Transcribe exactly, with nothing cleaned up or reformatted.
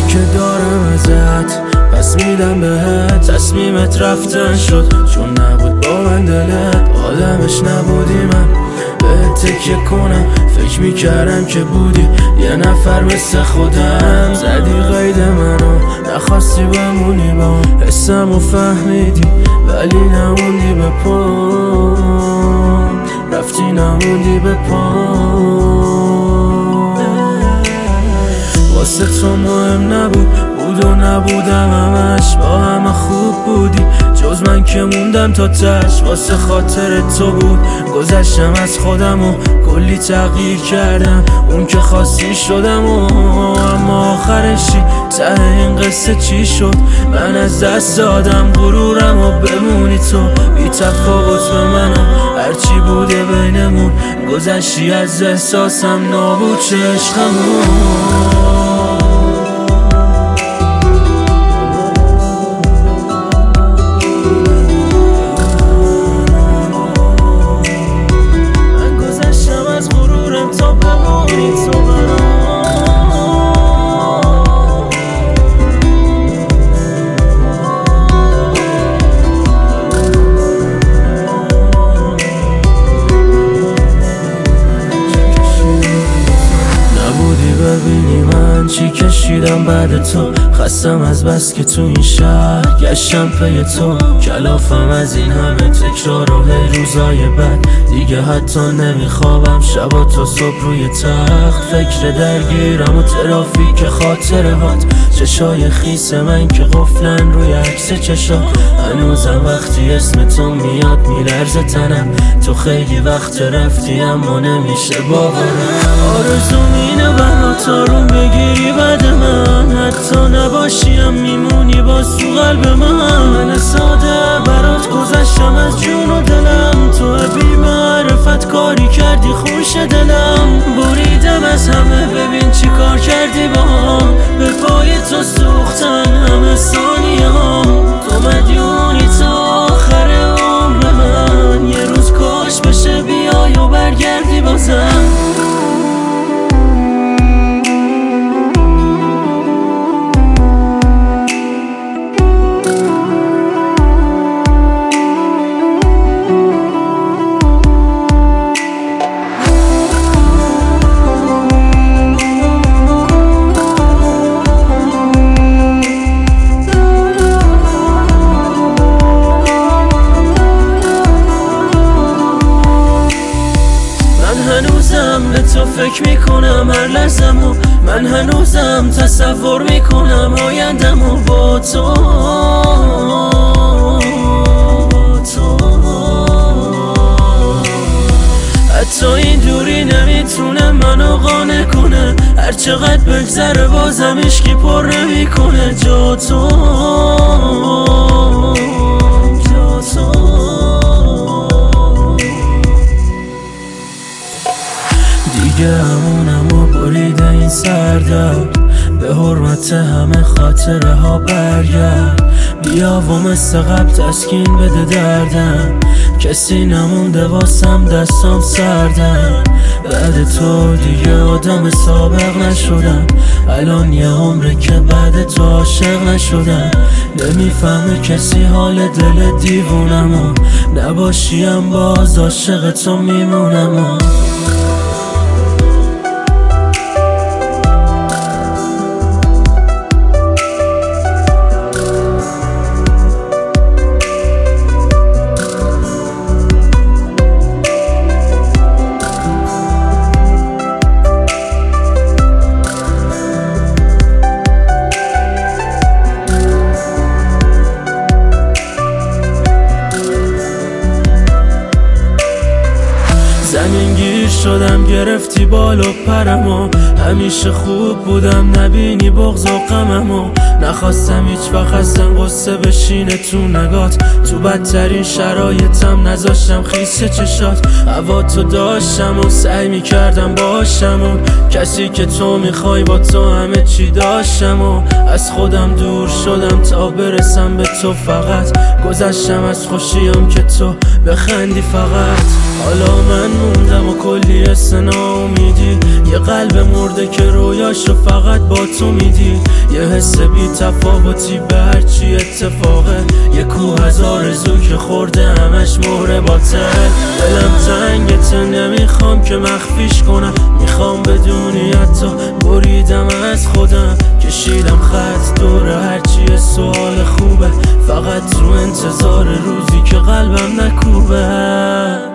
که دارم ازت پس میدم بهت. تصمیمت رفتن شد چون نبود با من دلت، آدمش نبودی من بهت تکیه کنم. فکر میکردم که بودی یه نفر مثل خودم، زدی قید منو نخواستی بمونی با حسم و فهمیدی ولی نموندی به پام، رفتی نموندی به پام. واسه تو مهم نبود بود و نبودم، همش با همه خوب بودی جز من که موندم تا تش. واسه خاطر تو بود گذشتم از خودم و کلی تغییر کردم، اون که خواستی شدم و اما آخرشی ته این قصه چی شد؟ من از دست دادم غرورم و بمونی تو بی تفاوت به منو، هرچی بوده بینمون گذشتی از احساسم نابود چه عشقمون. ببینی من چی کشیدم بعد تو، خستم از بس که تو این شهر گشتم پی تو. کلافم از این همه تکرار و هی روزای بد، دیگه حتی نمیخوابم شبا تا صبح روی تخت. فکر درگیرم و ترافیک خاطره هات، چشای خیس من که قفلن روی عکس چشات. هنوزم وقتی اسم تو میاد میلرزه تنم، تو خیلی وقت رفتی اما نمیشه باورم. آرزوم اینه برات آروم بگیری بعد من، حتی نباشیم میمونی باز تو قلب من. من ساده برات گذشتم از جون و دلم، تو بی معرفت کاری کردی خوش دلم. بریدم از همه ببین چی کار کردی با هم، به پای تو سوختن همه ثانیه هم. تو مدیونی تا آخر عمر من، یه روز کاش بشه بیای و برگردی بازم. هنوزم به تو فکر میکنم هر لحظمو، من هنوزم تصور میکنم آیندمو با تو. حتی این دوری نمیتونه منو قانع کنه، هر چقدر بگذره بازم عشقی پر نمیکنه جا تو. جا تو دیگه همونم و بریده این سردرد، به حرمت همه خاطره ها برگرد. بیا و مثل قبل تسکین بده دردم، کسی نمونده واسم دستام سردم. بعد تو دیگه آدم سابق نشدم، الان یه عمره که بعد تو عاشق نشدم. نمیفهمه کسی حال دل دیوونم و نباشیم باز عاشق تو میمونم. زمینگیر شدم گرفتی بالا پرمو، همیشه خوب بودم نبینی بغض و غممو. نخواستم هیچ وقت ازم غصه بشینه تو نگات، تو بدترین شرایطم نذاشتم خیس چشات. هوا تو داشتم و سعی میکردم باشم اون کسی که تو میخوای، با تو همه چی داشتم و از خودم دور شدم تا برسم به تو. فقط گذشتم از خوشیم که تو بخندی فقط. حالا من موندم و کلی سنا امیدی، یه قلب مرده که رویاشو فقط با تو میدی. یه حس بی تفاوتی به هرچی اتفاقه، یه کوه از آرزو که خورده همش مهره باطل. دلم تنگته نمیخوام که مخفیش کنم، میخوام بدونی حتی بریدم از خودم. کشیدم خط دور هرچی سوال خوبه، فقط تو انتظار روزی که قلبم نکوبه.